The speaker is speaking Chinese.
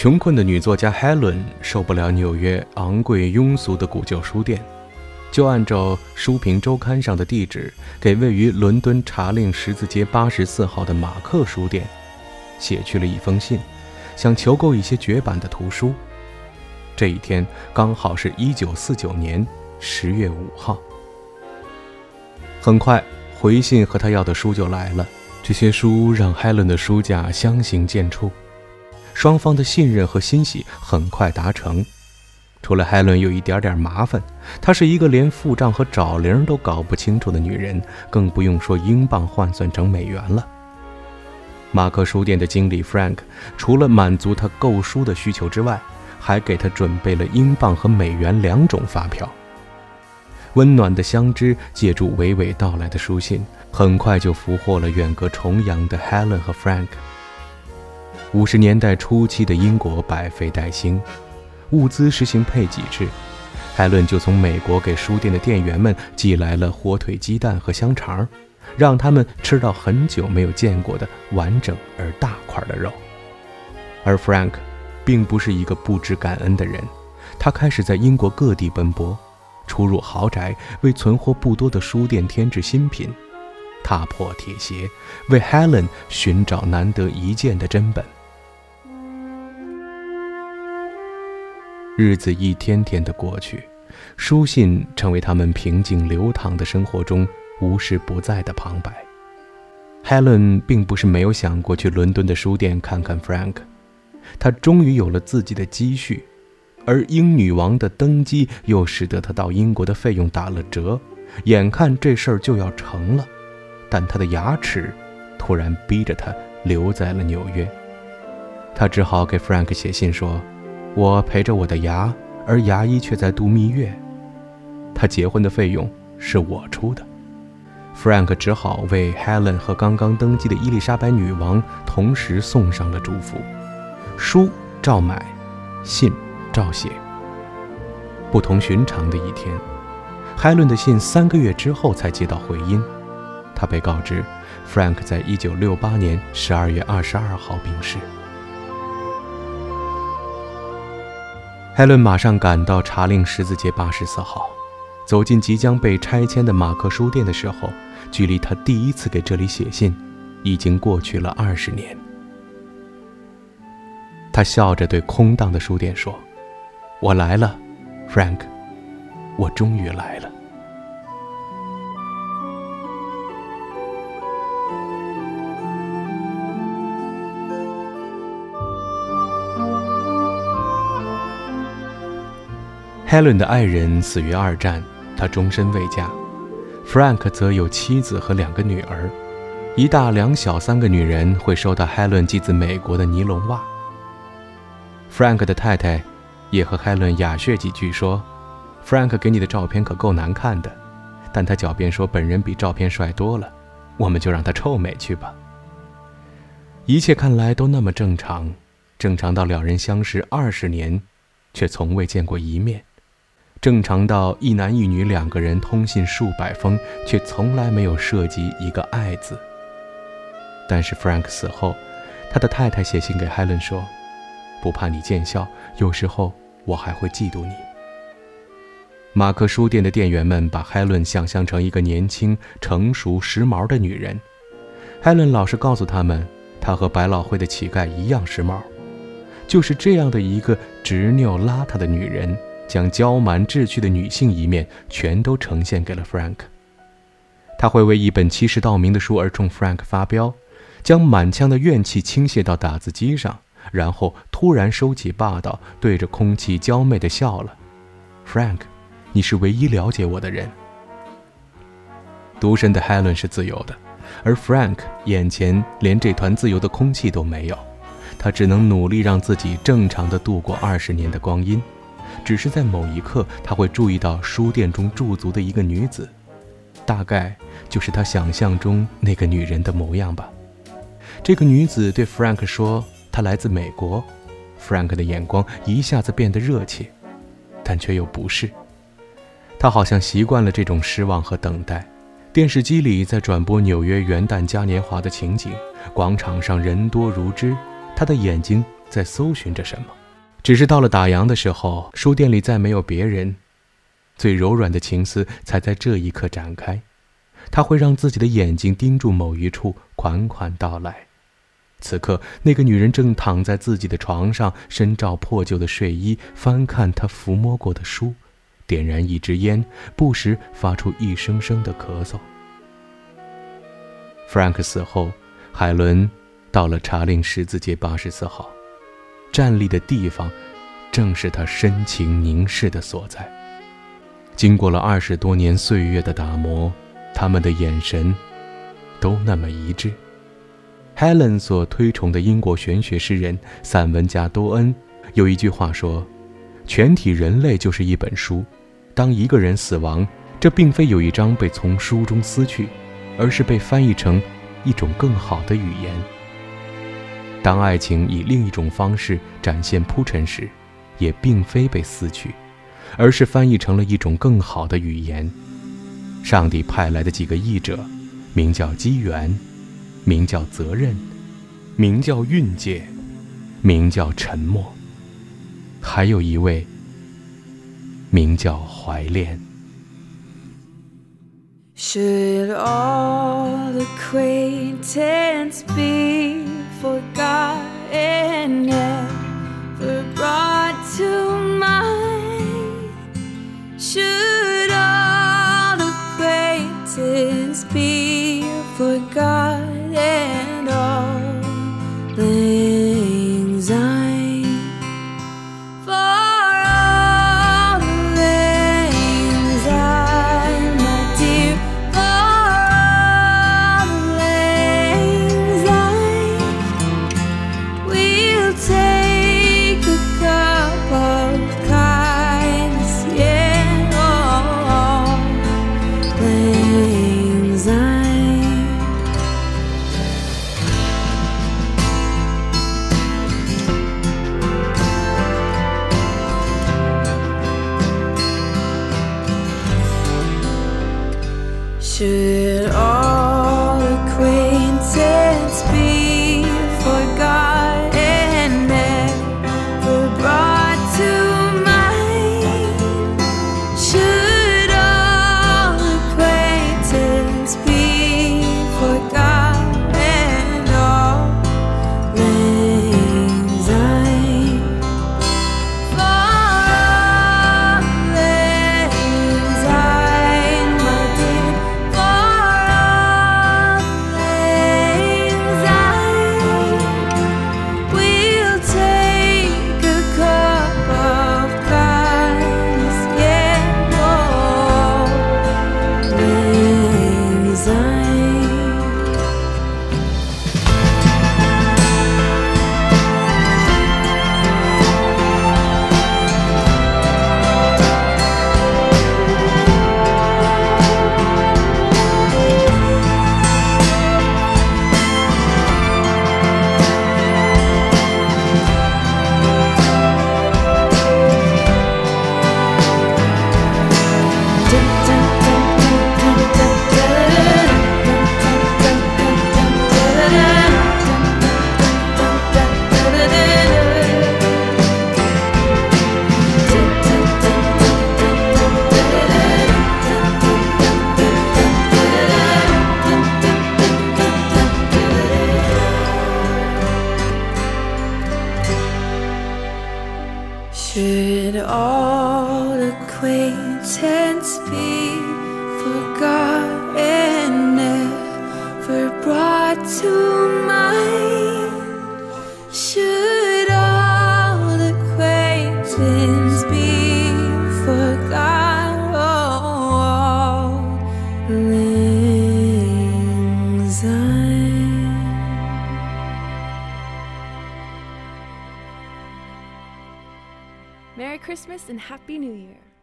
穷困的女作家 Helen 受不了纽约昂贵庸俗的古旧书店，就按照书评周刊上的地址，给位于伦敦查令十字街84号的马克书店写去了一封信，想求购一些绝版的图书。这一天刚好是1949年10月5号。很快，回信和他要的书就来了。这些书让 Helen 的书架相形见绌，双方的信任和欣喜很快达成。除了 Helen 有一点点麻烦，她是一个连付账和找零都搞不清楚的女人，更不用说英镑换算成美元了。马克书店的经理 Frank 除了满足他购书的需求之外，还给他准备了英镑和美元2种发票。温暖的相知借助娓娓道来的书信，很快就俘获了远隔重洋的 Helen 和 Frank。50年代初期的英国百废待兴，物资实行配给制。Helen 就从美国给书店的店员们寄来了火腿鸡蛋和香肠，让他们吃到很久没有见过的完整而大块的肉。而 Frank 并不是一个不知感恩的人，他开始在英国各地奔波，出入豪宅，为存货不多的书店添置新品，踏破铁鞋，为 Helen 寻找难得一见的珍本。日子一天天的过去，书信成为他们平静流淌的生活中无时不在的旁白。Helen 并不是没有想过去伦敦的书店看看 Frank， 她终于有了自己的积蓄，而英女王的登基又使得她到英国的费用打了折，眼看这事儿就要成了，但她的牙齿突然逼着她留在了纽约。她只好给 Frank 写信说，我陪着我的牙，而牙医却在度蜜月，他结婚的费用是我出的。Frank 只好为 Helen 和刚刚登基的伊丽莎白女王同时送上了祝福，书照买，信照写。不同寻常的一天， Helen 的信3个月之后才接到回音，他被告知 Frank 在1968年12月22号病逝。Helen 马上赶到查令十字街84号，走进即将被拆迁的马克书店的时候，距离他第一次给这里写信已经过去了20年。他笑着对空荡的书店说，我来了 Frank， 我终于来了。Helen 的爱人死于2战，他终身未嫁。Frank 则有妻子和2个女儿，1大2小3个女人会收到 Helen 寄自美国的尼龙袜。Frank 的太太也和 Helen 雅谑几句说， Frank 给你的照片可够难看的，但他狡辩说本人比照片帅多了，我们就让他臭美去吧。一切看来都那么正常，正常到两人相识20年却从未见过一面，正常到一男一女2个人通信数百封，却从来没有涉及一个爱字。但是 Frank 死后，他的太太写信给 Helen 说，不怕你见笑，有时候我还会嫉妒你。马克书店的店员们把 Helen 想象成一个年轻、成熟、时髦的女人。Helen 老是告诉他们，她和百老汇的乞丐一样时髦。就是这样的一个执拗邋遢的女人，将娇蛮稚气的女性一面全都呈现给了 Frank。 她会为一本70道明的书而冲 Frank 发飙，将满腔的怨气倾泻到打字机上，然后突然收起霸道，对着空气娇媚地笑了。 Frank， 你是唯一了解我的人。独身的 Helen 是自由的，而 Frank 眼前连这团自由的空气都没有，他只能努力让自己正常地度过20年的光阴。只是在某一刻，他会注意到书店中驻足的一个女子，大概就是他想象中那个女人的模样吧。这个女子对 Frank 说，她来自美国。 Frank 的眼光一下子变得热切，但却又不是。他好像习惯了这种失望和等待。电视机里在转播纽约元旦嘉年华的情景，广场上人多如织，他的眼睛在搜寻着什么。只是到了打烊的时候，书店里再没有别人，最柔软的情思才在这一刻展开。他会让自己的眼睛盯住某一处，款款到来。此刻，那个女人正躺在自己的床上，身照破旧的睡衣，翻看她抚摸过的书，点燃一支烟，不时发出一声声的咳嗽。Frank 死后，海伦到了查令十字街84号，站立的地方正是他深情凝视的所在。经过了20多年岁月的打磨，他们的眼神都那么一致。Helen 所推崇的英国玄学诗人、散文家多恩有一句话说，全体人类就是一本书，当一个人死亡，这并非有一章被从书中撕去，而是被翻译成一种更好的语言。当爱情以另一种方式展现铺陈时，也并非被撕去，而是翻译成了一种更好的语言。上帝派来的几个译者，名叫机缘，名叫责任，名叫蕴藉，名叫沉默，还有一位名叫怀恋。 Should all acquaintance be forgotten, never brought to mind? Should all acquaintance be forgotten, all lang syne? For all the lang syne, my dear, for all the lang syne, we'll take a cup of kindness, yeah, oh, lang syne. Should all acquaintance be forgotten, never brought to mind? Should all acquaintance be forgotten, all lang syne? For all lang syne, my dear, for all lang syne, we'll take a cup of kindness, yeah, oh, lang syne. Should all acquaintance be forgotten, never brought to mind? Should all acquaintance be forgotten, all lang syne? Merry Christmas and Happy New Year.